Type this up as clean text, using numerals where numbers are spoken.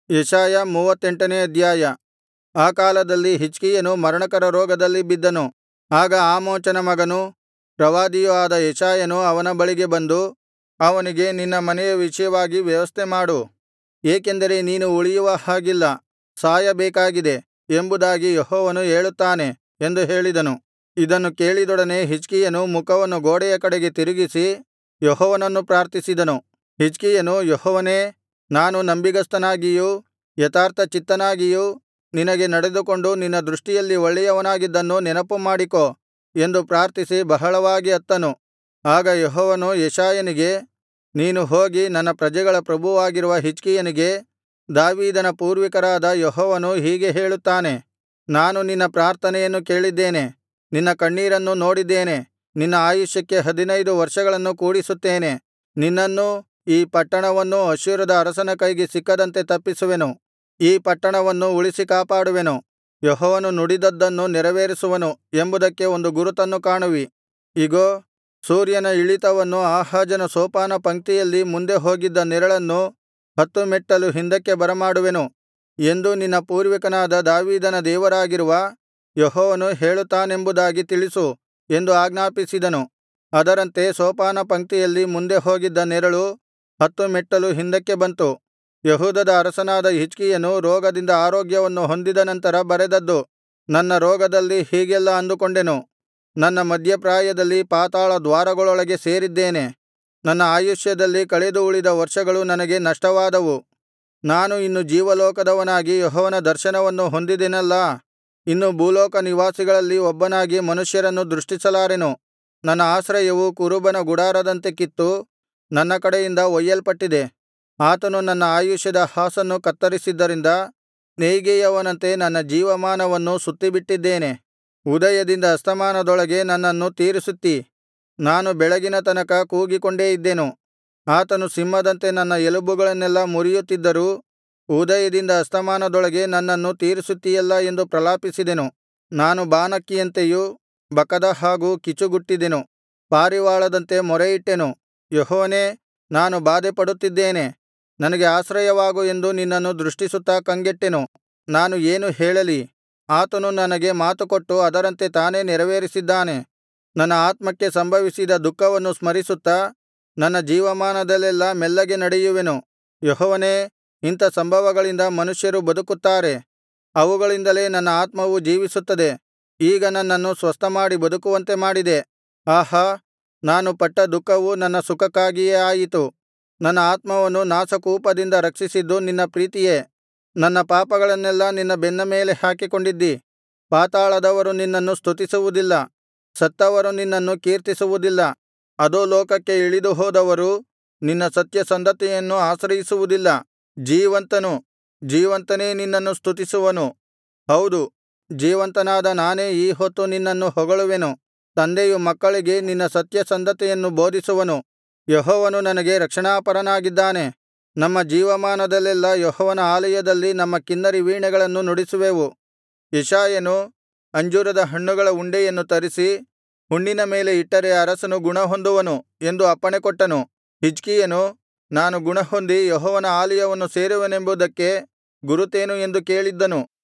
ಯೆಶಾಯ 38ನೇ ಅಧ್ಯಾಯ. ಆ ಕಾಲದಲ್ಲಿ ಹಿಜ್ಕೀಯನು ಮರಣಕರ ರೋಗದಲ್ಲಿ ಬಿದ್ದನು. ಆಗ ಆಮೋಚನ ಮಗನೂ ಪ್ರವಾದಿಯೂ ಆದ ಯೆಶಾಯನು ಅವನ ಬಳಿಗೆ ಬಂದು ಅವನಿಗೆ, ನಿನ್ನ ಮನೆಯ ವಿಷಯವಾಗಿ ವ್ಯವಸ್ಥೆ ಮಾಡು, ಏಕೆಂದರೆ ನೀನು ಉಳಿಯುವ ಹಾಗಿಲ್ಲ, ಸಾಯಬೇಕಾಗಿದೆ ಎಂಬುದಾಗಿ ಯೆಹೋವನು ಹೇಳುತ್ತಾನೆ ಎಂದು ಹೇಳಿದನು. ಇದನ್ನು ಕೇಳಿದೊಡನೆ ಹಿಜ್ಕೀಯನು ಮುಖವನ್ನು ಗೋಡೆಯ ಕಡೆಗೆ ತಿರುಗಿಸಿ ಯೆಹೋವನನ್ನು ಪ್ರಾರ್ಥಿಸಿದನು. ಹಿಜ್ಕೀಯನು, ಯೆಹೋವನೇ, ನಾನು ನಂಬಿಗಸ್ತನಾಗಿಯೂ ಯಥಾರ್ಥಚಿತ್ತನಾಗಿಯೂ ನಿನಗೆ ನಡೆದುಕೊಂಡು ನಿನ್ನ ದೃಷ್ಟಿಯಲ್ಲಿ ಒಳ್ಳೆಯವನಾಗಿದ್ದನ್ನು ನೆನಪುಮಾಡಿಕೋ ಎಂದು ಪ್ರಾರ್ಥಿಸಿ ಬಹಳವಾಗಿ ಅತ್ತನು. ಆಗ ಯೆಹೋವನು ಯೆಶಾಯನಿಗೆ, ನೀನು ಹೋಗಿ ನನ್ನ ಪ್ರಜೆಗಳ ಪ್ರಭುವಾಗಿರುವ ಹಿಜ್ಕೀಯನಿಗೆ, ದಾವೀದನ ಪೂರ್ವಿಕರಾದ ಯೆಹೋವನು ಹೀಗೆ ಹೇಳುತ್ತಾನೆ, ನಾನು ನಿನ್ನ ಪ್ರಾರ್ಥನೆಯನ್ನು ಕೇಳಿದ್ದೇನೆ, ನಿನ್ನ ಕಣ್ಣೀರನ್ನು ನೋಡಿದ್ದೇನೆ. ನಿನ್ನ ಆಯುಷ್ಯಕ್ಕೆ 15 ವರ್ಷಗಳನ್ನು ಕೂಡಿಸುತ್ತೇನೆ. ನಿನ್ನನ್ನೂ ಈ ಪಟ್ಟಣವನ್ನೂ ಅಶ್ಶೂರದ ಅರಸನ ಕೈಗೆ ಸಿಕ್ಕದಂತೆ ತಪ್ಪಿಸುವೆನು. ಈ ಪಟ್ಟಣವನ್ನು ಉಳಿಸಿ ಕಾಪಾಡುವೆನು. ಯೆಹೋವನು ನುಡಿದದ್ದನ್ನು ನೆರವೇರಿಸುವನು ಎಂಬುದಕ್ಕೆ ಒಂದು ಗುರುತನ್ನು ಕಾಣುವಿ. ಇಗೋ, ಸೂರ್ಯನ ಇಳಿತವನ್ನು ಆಹಾಜನ ಸೋಪಾನ ಪಂಕ್ತಿಯಲ್ಲಿ ಮುಂದೆ ಹೋಗಿದ್ದ ನೆರಳನ್ನು 10 ಮೆಟ್ಟಲು ಹಿಂದಕ್ಕೆ ಬರಮಾಡುವೆನು ಎಂದು ನಿನ್ನ ಪೂರ್ವಿಕನಾದ ದಾವೀದನ ದೇವರಾಗಿರುವ ಯೆಹೋವನು ಹೇಳುತ್ತಾನೆಂಬುದಾಗಿ ತಿಳಿಸು ಎಂದು ಆಜ್ಞಾಪಿಸಿದನು. ಅದರಂತೆ ಸೋಪಾನ ಪಂಕ್ತಿಯಲ್ಲಿ ಮುಂದೆ ಹೋಗಿದ್ದ ನೆರಳು 10 ಮೆಟ್ಟಲು ಹಿಂದಕ್ಕೆ ಬಂತು. ಯೆಹೂದದ ಅರಸನಾದ ಹಿಜ್ಕೀಯನು ರೋಗದಿಂದ ಆರೋಗ್ಯವನ್ನು ಹೊಂದಿದ ನಂತರ ಬರೆದದ್ದು. ನನ್ನ ರೋಗದಲ್ಲಿ ಹೀಗೆಲ್ಲಾ ಅಂದುಕೊಂಡೆನು, ನನ್ನ ಮಧ್ಯಪ್ರಾಯದಲ್ಲಿ ಪಾತಾಳ ದ್ವಾರಗಳೊಳಗೆ ಸೇರಿದ್ದೇನೆ. ನನ್ನ ಆಯುಷ್ಯದಲ್ಲಿ ಕಳೆದು ಉಳಿದ ವರ್ಷಗಳು ನನಗೆ ನಷ್ಟವಾದವು. ನಾನು ಇನ್ನು ಜೀವಲೋಕದವನಾಗಿ ಯೆಹೋವನ ದರ್ಶನವನ್ನು ಹೊಂದಿದೆನಲ್ಲಾ, ಇನ್ನು ಭೂಲೋಕ ನಿವಾಸಿಗಳಲ್ಲಿ ಒಬ್ಬನಾಗಿ ಮನುಷ್ಯರನ್ನು ದೃಷ್ಟಿಸಲಾರೆನು. ನನ್ನ ಆಶ್ರಯವು ಕುರುಬನ ಗುಡಾರದಂತೆ ಕಿತ್ತು ನನ್ನ ಕಡೆಯಿಂದ ಒಯ್ಯಲ್ಪಟ್ಟಿದೆ. ಆತನು ನನ್ನ ಆಯುಷ್ಯದ ಹಾಸನ್ನು ಕತ್ತರಿಸಿದ್ದರಿಂದ ನೇಯ್ಗೆಯವನಂತೆ ನನ್ನ ಜೀವಮಾನವನ್ನು ಸುತ್ತಿಬಿಟ್ಟಿದ್ದೇನೆ. ಉದಯದಿಂದ ಅಸ್ತಮಾನದೊಳಗೆ ನನ್ನನ್ನು ತೀರಿಸುತ್ತೀ. ನಾನು ಬೆಳಗಿನ ತನಕ ಕೂಗಿಕೊಂಡೇ ಇದ್ದೆನು. ಆತನು ಸಿಂಹದಂತೆ ನನ್ನ ಎಲುಬುಗಳನ್ನೆಲ್ಲಾ ಮುರಿಯುತ್ತಿದ್ದರೂ ಉದಯದಿಂದ ಅಸ್ತಮಾನದೊಳಗೆ ನನ್ನನ್ನು ತೀರಿಸುತ್ತೀಯಲ್ಲಾ ಎಂದು ಪ್ರಲಾಪಿಸಿದೆನು. ನಾನು ಬಾನಕ್ಕಿಯಂತೆಯೂ ಬಕದ ಹಾಗೂ ಕಿಚುಗುಟ್ಟಿದೆನು. ಪಾರಿವಾಳದಂತೆ ಮೊರೆಯಿಟ್ಟೆನು. ಯೆಹೋವನೇ, ನಾನು ಬಾಧೆಪಡುತ್ತಿದ್ದೇನೆ, ನನಗೆ ಆಶ್ರಯವಾಗು ಎಂದು ನಿನ್ನನ್ನು ದೃಷ್ಟಿಸುತ್ತಾ ಕಂಗೆಟ್ಟೆನು. ನಾನು ಏನು ಹೇಳಲಿ? ಆತನು ನನಗೆ ಮಾತುಕೊಟ್ಟು ಅದರಂತೆ ತಾನೇ ನೆರವೇರಿಸಿದ್ದಾನೆ. ನನ್ನ ಆತ್ಮಕ್ಕೆ ಸಂಭವಿಸಿದ ದುಃಖವನ್ನು ಸ್ಮರಿಸುತ್ತಾ ನನ್ನ ಜೀವಮಾನದಲ್ಲೆಲ್ಲಾ ಮೆಲ್ಲಗೆ ನಡೆಯುವೆನು. ಯೆಹೋವನೇ, ಇಂಥ ಸಂಭವಗಳಿಂದ ಮನುಷ್ಯರು ಬದುಕುತ್ತಾರೆ, ಅವುಗಳಿಂದಲೇ ನನ್ನ ಆತ್ಮವು ಜೀವಿಸುತ್ತದೆ. ಈಗ ನನ್ನನ್ನು ಸ್ವಸ್ಥಮಾಡಿ ಬದುಕುವಂತೆ ಮಾಡಿದೆ. ಆಹಾ, ನಾನು ಪಟ್ಟ ದುಃಖವು ನನ್ನ ಸುಖಕ್ಕಾಗಿಯೇ ಆಯಿತು. ನನ್ನ ಆತ್ಮವನ್ನು ನಾಶಕೂಪದಿಂದ ರಕ್ಷಿಸಿದ್ದು ನಿನ್ನ ಪ್ರೀತಿಯೇ. ನನ್ನ ಪಾಪಗಳನ್ನೆಲ್ಲಾ ನಿನ್ನ ಬೆನ್ನ ಮೇಲೆ ಹಾಕಿಕೊಂಡಿದ್ದಿ. ಪಾತಾಳದವರು ನಿನ್ನನ್ನು ಸ್ತುತಿಸುವುದಿಲ್ಲ, ಸತ್ತವರು ನಿನ್ನನ್ನು ಕೀರ್ತಿಸುವುದಿಲ್ಲ. ಅಧೋಲೋಕಕ್ಕೆ ಇಳಿದು ಹೋದವರು ನಿನ್ನ ಸತ್ಯಸಂಧತೆಯನ್ನು ಆಶ್ರಯಿಸುವುದಿಲ್ಲ. ಜೀವಂತನು, ಜೀವಂತನೇ ನಿನ್ನನ್ನು ಸ್ತುತಿಸುವನು. ಹೌದು, ಜೀವಂತನಾದ ನಾನೇ ಈ ಹೊತ್ತು ನಿನ್ನನ್ನು ಹೊಗಳುವೆನು. ತಂದೆಯು ಮಕ್ಕಳಿಗೆ ನಿನ್ನ ಸತ್ಯಸಂಧತೆಯನ್ನು ಬೋಧಿಸುವನು. ಯೆಹೋವನು ನನಗೆ ರಕ್ಷಣಾಪರನಾಗಿದ್ದಾನೆ. ನಮ್ಮ ಜೀವಮಾನದಲ್ಲೆಲ್ಲಾ ಯೆಹೋವನ ಆಲಯದಲ್ಲಿ ನಮ್ಮ ಕಿನ್ನರಿ ವೀಣೆಗಳನ್ನು ನುಡಿಸುವೆವು. ಯೆಶಾಯನು ಅಂಜೂರದ ಹಣ್ಣುಗಳ ಉಂಡೆಯನ್ನು ತರಿಸಿ ಹುಣ್ಣಿನ ಮೇಲೆ ಇಟ್ಟರೆ ಅರಸನು ಗುಣಹೊಂದುವನು ಎಂದು ಅಪ್ಪಣೆಕೊಟ್ಟನು. ಹಿಜ್ಕೀಯನು, ನಾನು ಗುಣಹೊಂದಿ ಯೆಹೋವನ ಆಲಯವನ್ನು ಸೇರುವೆನೆಂಬುದಕ್ಕೆ ಗುರುತೇನು ಎಂದು ಕೇಳಿದ್ದನು.